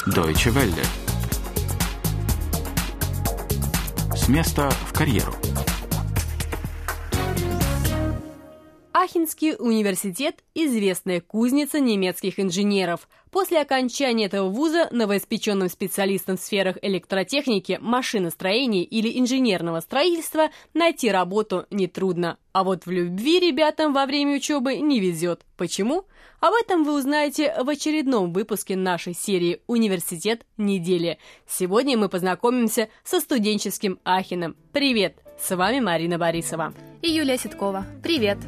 Deutsche Welle. С места в карьеру. Ахенский университет – известная кузница немецких инженеров. После окончания этого вуза новоиспеченным специалистам в сферах электротехники, машиностроения или инженерного строительства найти работу нетрудно. А вот в любви ребятам во время учебы не везет. Почему? Об этом вы узнаете в очередном выпуске нашей серии «Университет недели». Сегодня мы познакомимся со студенческим Ахеном. Привет! С вами Марина Борисова. И Юлия Ситкова. Привет!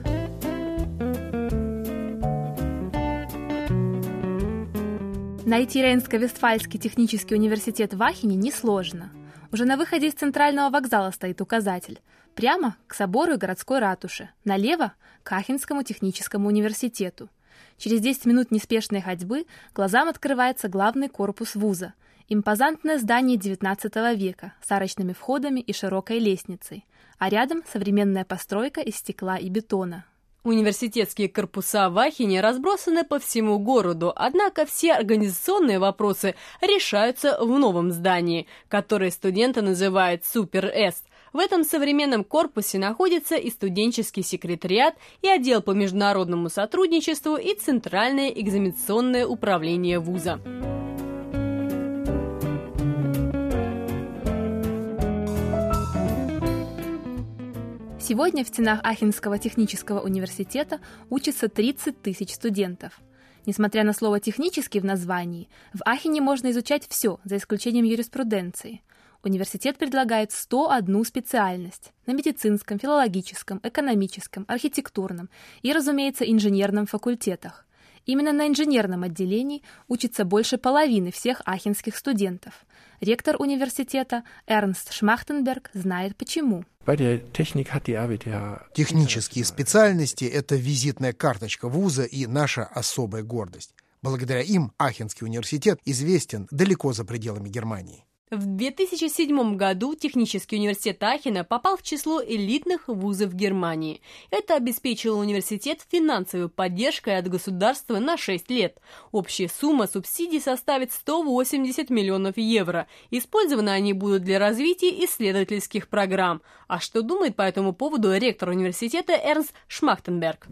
Найти Рейнско-Вестфальский технический университет в Ахене несложно. Уже на выходе из центрального вокзала стоит указатель. Прямо к собору и городской ратуше, налево к Ахенскому техническому университету. Через 10 минут неспешной ходьбы глазам открывается главный корпус вуза. Импозантное здание XIX века с арочными входами и широкой лестницей. А рядом современная постройка из стекла и бетона. Университетские корпуса в Ахене разбросаны по всему городу, однако все организационные вопросы решаются в новом здании, которое студенты называют Супер-Эст. В этом современном корпусе находится и студенческий секретариат, и отдел по международному сотрудничеству, и Центральное экзаменационное управление вуза. Сегодня в стенах Ахенского технического университета учатся 30 тысяч студентов. Несмотря на слово «технический» в названии, в Ахене можно изучать все, за исключением юриспруденции. Университет предлагает 101 специальность на медицинском, филологическом, экономическом, архитектурном и, разумеется, инженерном факультетах. Именно на инженерном отделении учится больше половины всех ахенских студентов. Ректор университета Эрнст Шмахтенберг знает почему. Технические специальности – это визитная карточка вуза и наша особая гордость. Благодаря им Ахенский университет известен далеко за пределами Германии. В 2007 году Технический университет Ахена попал в число элитных вузов Германии. Это обеспечило университет финансовой поддержкой от государства на 6 лет. Общая сумма субсидий составит 180 миллионов евро. Использованы они будут для развития исследовательских программ. А что думает по этому поводу ректор университета Эрнст Шмахтенберг?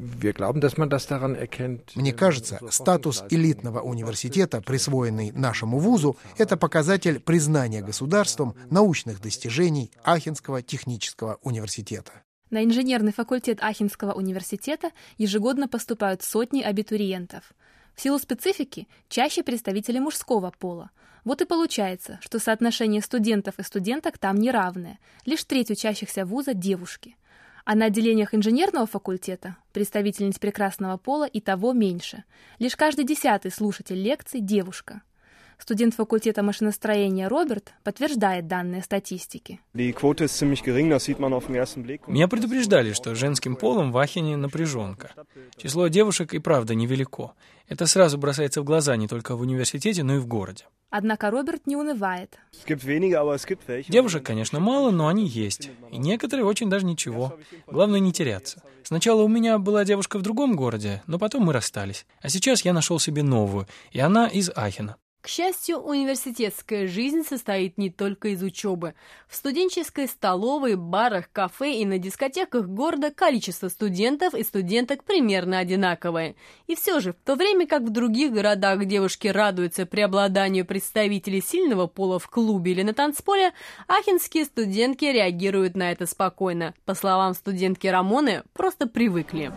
Мне кажется, статус элитного университета, присвоенный нашему вузу, это показатель признания государством научных достижений Ахенского технического университета. На инженерный факультет Ахенского университета ежегодно поступают сотни абитуриентов. В силу специфики чаще представители мужского пола. Вот и получается, что соотношение студентов и студенток там неравное. Лишь треть учащихся вуза – девушки. А на отделениях инженерного факультета представительниц прекрасного пола и того меньше. Лишь каждый 10-й слушатель лекций – девушка. Студент факультета машиностроения Роберт подтверждает данные статистики. Меня предупреждали, что женским полом в Ахене напряженка. Число девушек и правда невелико. Это сразу бросается в глаза не только в университете, но и в городе. Однако Роберт не унывает. Девушек, конечно, мало, но они есть. И некоторые очень даже ничего. Главное не теряться. Сначала у меня была девушка в другом городе, но потом мы расстались. А сейчас я нашел себе новую, и она из Ахена. К счастью, университетская жизнь состоит не только из учебы. В студенческой столовой, барах, кафе и на дискотеках города количество студентов и студенток примерно одинаковое. И все же, в то время как в других городах девушки радуются преобладанию представителей сильного пола в клубе или на танцполе, ахенские студентки реагируют на это спокойно. По словам студентки Рамоны, просто привыкли.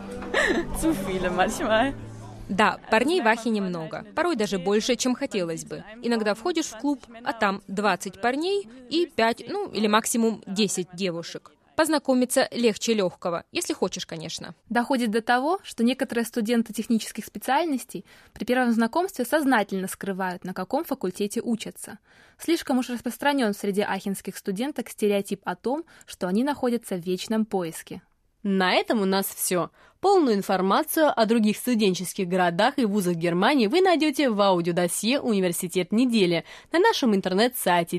Да, парней в Ахене много, порой даже больше, чем хотелось бы. Иногда входишь в клуб, а там 20 парней и 5, или максимум 10 девушек. Познакомиться легче легкого, если хочешь, конечно. Доходит до того, что некоторые студенты технических специальностей при первом знакомстве сознательно скрывают, на каком факультете учатся. Слишком уж распространен среди ахенских студенток стереотип о том, что они находятся в вечном поиске. На этом у нас все. Полную информацию о других студенческих городах и вузах Германии вы найдете в аудиодосье «Университет недели» на нашем интернет-сайте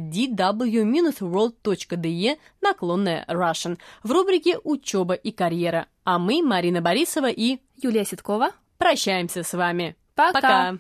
dw-world.de/Russian в рубрике «Учеба и карьера». А мы, Марина Борисова и Юлия Ситкова, прощаемся с вами. Пока!